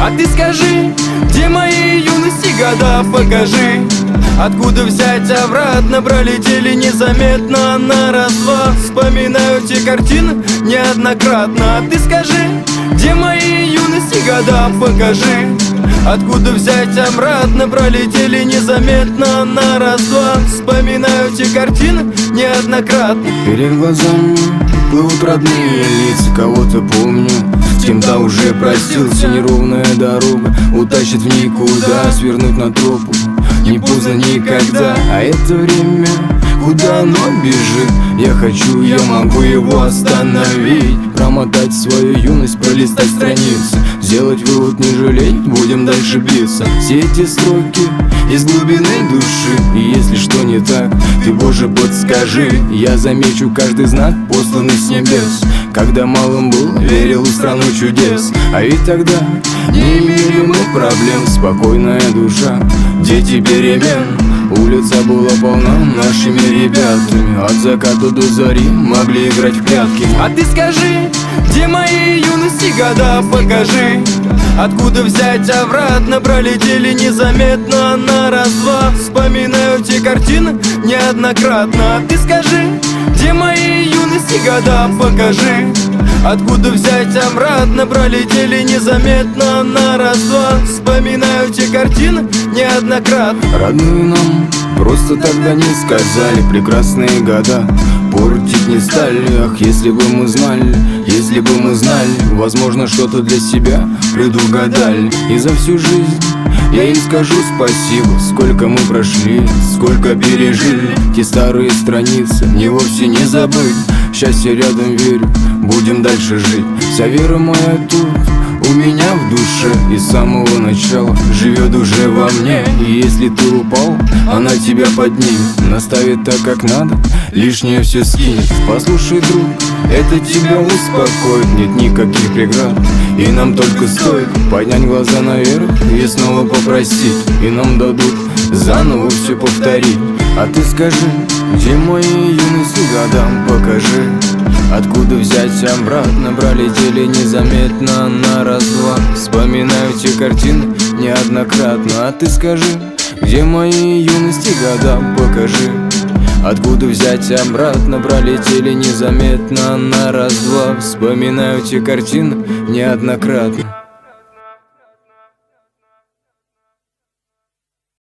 А ты скажи, где мои юности года, покажи. Откуда взять обратно, пролетели незаметно на раз-два. Вспоминаю те картины неоднократно. А ты скажи, где мои юности года, покажи. Откуда взять обратно, пролетели незаметно на раз-два. Вспоминаю те картины неоднократно. Перед глазами плывут родные лица, кого-то помню, с кем-то уже простился. Неровная дорога утащит в никуда, свернуть на тропу не поздно никогда. А это время, куда оно бежит? Я хочу, я могу его остановить. Промотать свою юность, пролистать страницы, сделать вывод, не жалеть, будем дальше биться. Все эти строки из глубины души, и если что не так, ты, Боже, подскажи. Я замечу каждый знак, посланный с небес. Когда малым был, верил в страну чудес. А ведь тогда не имели мы проблем. Спокойная душа, дети перемен. Улица была полна нашими ребятами. От заката до зари могли играть в прятки. А ты скажи, где мои юности года, покажи. Откуда взять обратно, пролетели незаметно на раз-два. Вспоминаю те картины неоднократно. А ты скажи, где мои юности года, покажи. Откуда взять обратно, пролетели незаметно на раз-два. Вспоминаю те картины неоднократно. Родные нам просто тогда не сказали, прекрасные года портить не стали. Ах, если бы мы знали, если бы мы знали, возможно, что-то для себя предугадали. И за всю жизнь я им скажу спасибо. Сколько мы прошли, сколько пережили. Те старые страницы не вовсе не забыть. Счастье рядом, верю, будем дальше жить. Вся вера моя тут у меня в душе, и с самого начала живет уже во мне. И если ты упал, она тебя поднимет, наставит так, как надо, лишнее все скинет. Послушай, друг, это тебя успокоит. Нет никаких преград, и нам только стоит поднять глаза наверх и снова попросить, и нам дадут заново все повторить. А ты скажи, где мои юности годам, покажи. Откуда взять обратно, пролетели незаметно на раз-два. Вспоминаю те картины неоднократно. А ты скажи, где мои юности года, покажи. Откуда взять обратно, пролетели незаметно на раз-два. Вспоминаю те картины неоднократно.